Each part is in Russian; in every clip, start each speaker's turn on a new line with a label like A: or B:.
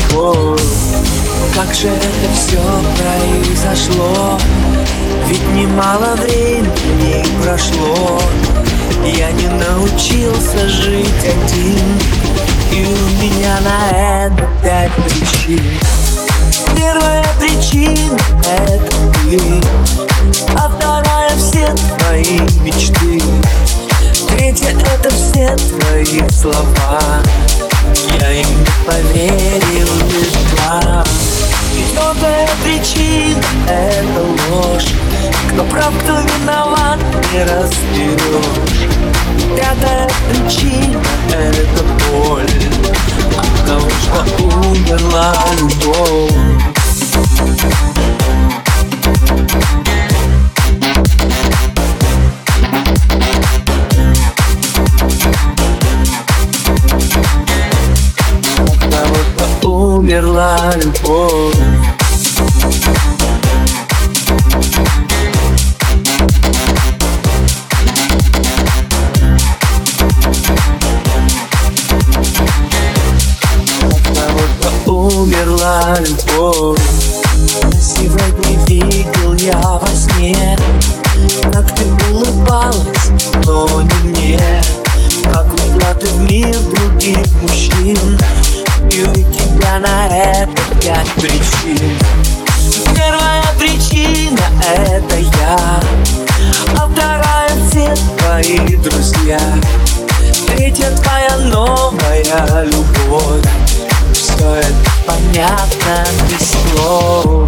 A: любовь. Как же это все произошло? Ведь немало времени прошло. Я не научился жить один, и у меня на это 5 причин. Первая причина — это ты, а вторая — все твои мечты. Третья — это все твои слова. Я им не поверил едва. Четвертая причина — это ложь. Кто прав, кто виноват, не разберешь. Пятая причина — это боль от того, что умерла любовь. От того, что умерла любовь. Умерла любовь. Сегодня видел я во сне, как ты улыбалась, но не мне. Как ушла ты в мир других мужчин, и у тебя на это 5 причин. Первая причина — это я, а вторая — все твои друзья. Третья — твоя новая любовь. Все это понятно без слов.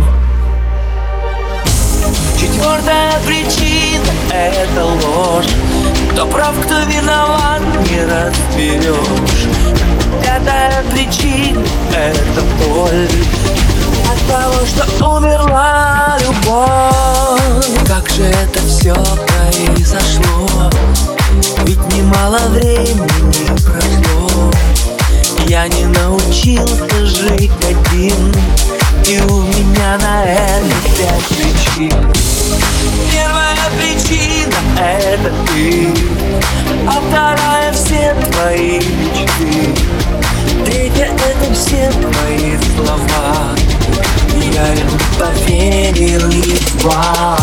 A: Четвертая причина — это ложь. Кто прав, кто виноват, не разберешь. Пятая причина — это боль от того, что умерла любовь. Как же это все произошло? Ведь немало времени прошло. Я не научился жить один, и у меня на это 5 причин. Первая причина — это ты, а вторая — все твои мечты. Третья — это все твои слова. Я им поверил едва.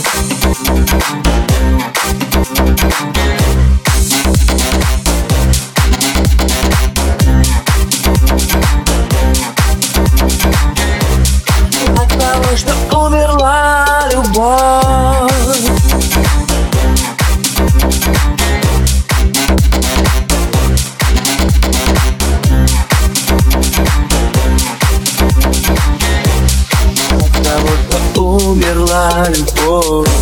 A: Что умерла любовь. От того, что умерла любовь.